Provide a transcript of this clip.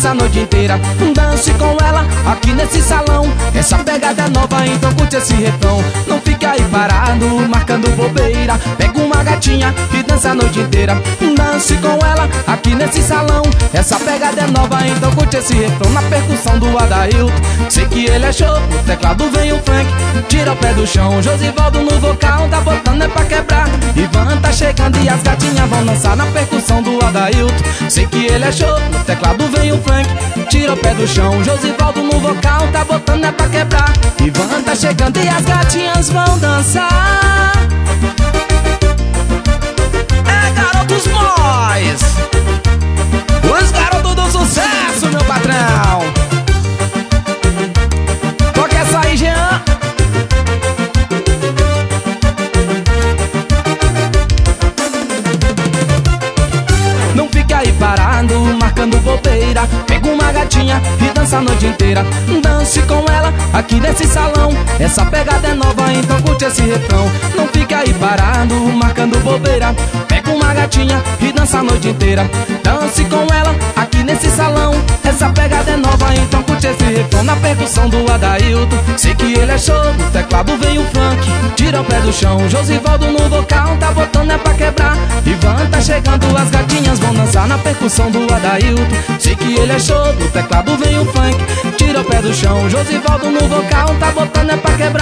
dança a noite inteira. Dance com ela aqui nesse salão. Essa pegada é nova, então curte esse refrão. Não fique aí parado, marcando bobeira. Pega uma gatinha e dança a noite inteira. Dance com ela aqui nesse salão. Essa pegada é nova, então curte esse refrão. Na percussão do Adailton, sei que ele é show. No teclado vem o Frank, tira o pé do chão. Josivaldo no vocal, tá botando é pra quebrar. Ivan tá chegando e as gatinhas vão dançar. Na percussão do Adailton, sei que ele é show. No teclado vem o Frank, tira o pé do chão. Josivaldo no vocal, tá botando é pra quebrar. Ivan tá chegando e as gatinhas vão dançar. É Garotos Boys, os garotos do sucesso, meu patrão. Toca essa aí, Jean. Não fique aí parado, marcando bobeira. Pega uma gatinha e dança a noite inteira. Dance com ela aqui nesse salão. Essa pegada é nova, então curte esse refrão. Não fique aí parado, marcando bobeira. Pega uma gatinha e dança a noite inteira. Dance com ela aqui nesse salão. Essa pegada é nova, então curte esse refrão. Na percussão do Adailton, sei que ele é show. No teclado vem o Frank, tira o pé do chão. Josivaldo no vocal, tá botando é pra quebrar. Ivan tá chegando, as gatinhas vão dançar. Na percussão do Adailton, sei que ele é show. No teclado vem o Frank, tira o pé do chão. Josivaldo no vocal, tá botando é pra quebrar.